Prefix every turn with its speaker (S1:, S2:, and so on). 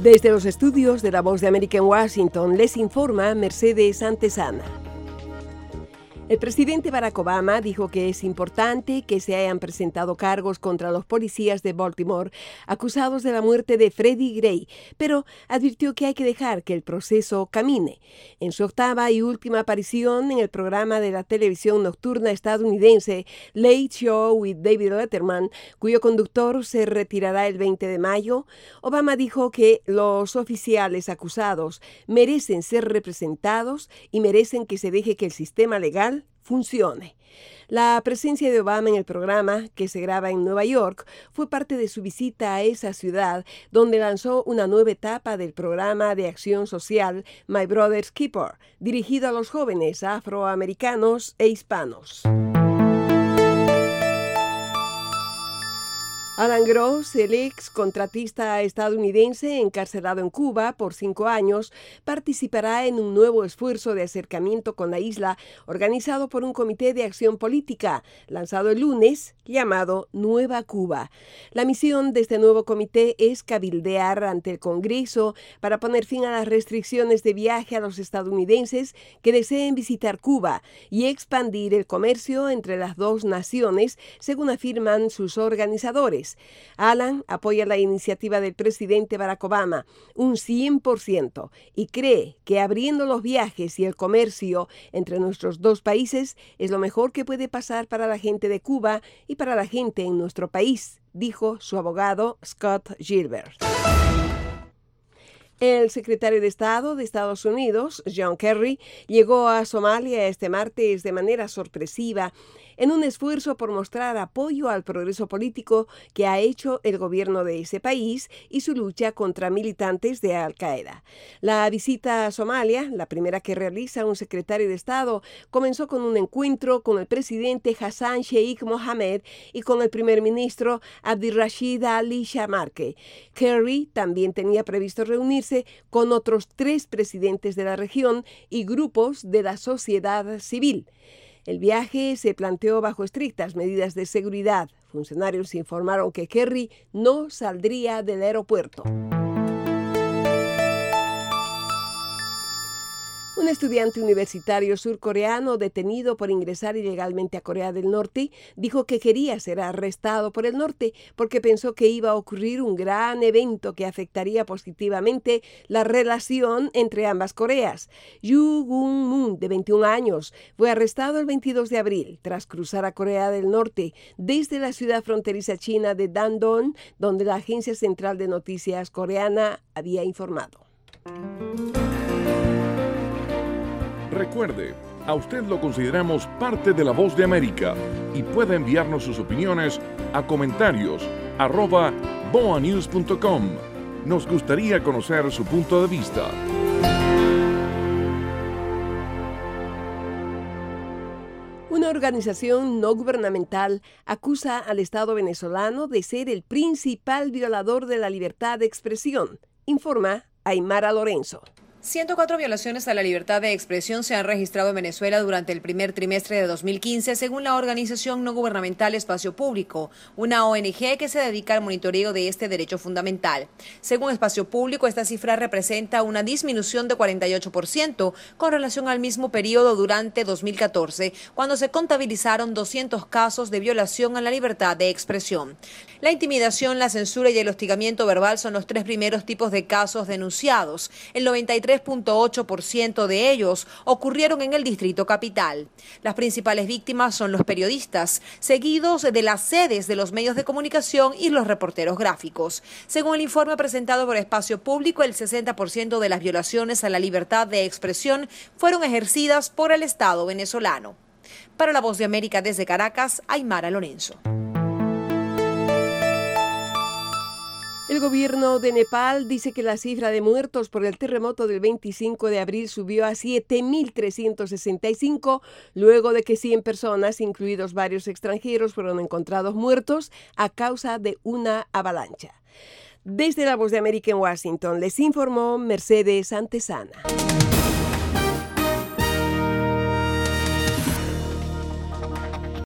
S1: Desde los estudios de La Voz de América en Washington les informa Mercedes Antesana. El presidente Barack Obama dijo que es importante que se hayan presentado cargos contra los policías de Baltimore acusados de la muerte de Freddie Gray, pero advirtió que hay que dejar que el proceso camine. En su octava y última aparición en el programa de la televisión nocturna estadounidense Late Show with David Letterman, cuyo conductor se retirará el 20 de mayo, Obama dijo que los oficiales acusados merecen ser representados y merecen que se deje que el sistema legal funcione. La presencia de Obama en el programa, que se graba en Nueva York, fue parte de su visita a esa ciudad, donde lanzó una nueva etapa del programa de acción social My Brother's Keeper, dirigido a los jóvenes afroamericanos e hispanos. Alan Gross, el ex contratista estadounidense encarcelado en Cuba por 5 años, participará en un nuevo esfuerzo de acercamiento con la isla organizado por un comité de acción política, lanzado el lunes, llamado Nueva Cuba. La misión de este nuevo comité es cabildear ante el Congreso para poner fin a las restricciones de viaje a los estadounidenses que deseen visitar Cuba y expandir el comercio entre las dos naciones, según afirman sus organizadores. Alan apoya la iniciativa del presidente Barack Obama un 100% y cree que abriendo los viajes y el comercio entre nuestros dos países es lo mejor que puede pasar para la gente de Cuba y para la gente en nuestro país, dijo su abogado Scott Gilbert. El secretario de Estado de Estados Unidos, John Kerry, llegó a Somalia este martes de manera sorpresiva en un esfuerzo por mostrar apoyo al progreso político que ha hecho el gobierno de ese país y su lucha contra militantes de Al-Qaeda. La visita a Somalia, la primera que realiza un secretario de Estado, comenzó con un encuentro con el presidente Hassan Sheikh Mohammed y con el primer ministro Abdirrashid Ali Shamarke. Kerry también tenía previsto reunirse con otros 3 presidentes de la región y grupos de la sociedad civil. El viaje se planteó bajo estrictas medidas de seguridad. Funcionarios informaron que Kerry no saldría del aeropuerto. Un estudiante universitario surcoreano detenido por ingresar ilegalmente a Corea del Norte dijo que quería ser arrestado por el norte porque pensó que iba a ocurrir un gran evento que afectaría positivamente la relación entre ambas Coreas. Yu Gung-moon, de 21 años, fue arrestado el 22 de abril tras cruzar a Corea del Norte desde la ciudad fronteriza china de Dandong, donde la agencia central de noticias coreana había informado.
S2: Recuerde, a usted lo consideramos parte de La Voz de América y puede enviarnos sus opiniones a comentarios@boanews.com. Nos gustaría conocer su punto de vista.
S1: Una organización no gubernamental acusa al Estado venezolano de ser el principal violador de la libertad de expresión, informa Aymara Lorenzo.
S3: 104 violaciones a la libertad de expresión se han registrado en Venezuela durante el primer trimestre de 2015, según la organización no gubernamental Espacio Público, una ONG que se dedica al monitoreo de este derecho fundamental. Según Espacio Público, esta cifra representa una disminución de 48% con relación al mismo periodo durante 2014, cuando se contabilizaron 200 casos de violación a la libertad de expresión. La intimidación, la censura y el hostigamiento verbal son los 3 primeros tipos de casos denunciados. El 93.8% de ellos ocurrieron en el Distrito Capital. Las principales víctimas son los periodistas, seguidos de las sedes de los medios de comunicación y los reporteros gráficos. Según el informe presentado por Espacio Público, el 60% de las violaciones a la libertad de expresión fueron ejercidas por el Estado venezolano. Para La Voz de América desde Caracas, Aymara Lorenzo.
S1: El gobierno de Nepal dice que la cifra de muertos por el terremoto del 25 de abril subió a 7.365, luego de que 100 personas, incluidos varios extranjeros, fueron encontrados muertos a causa de una avalancha. Desde La Voz de América en Washington, les informó Mercedes Antesana.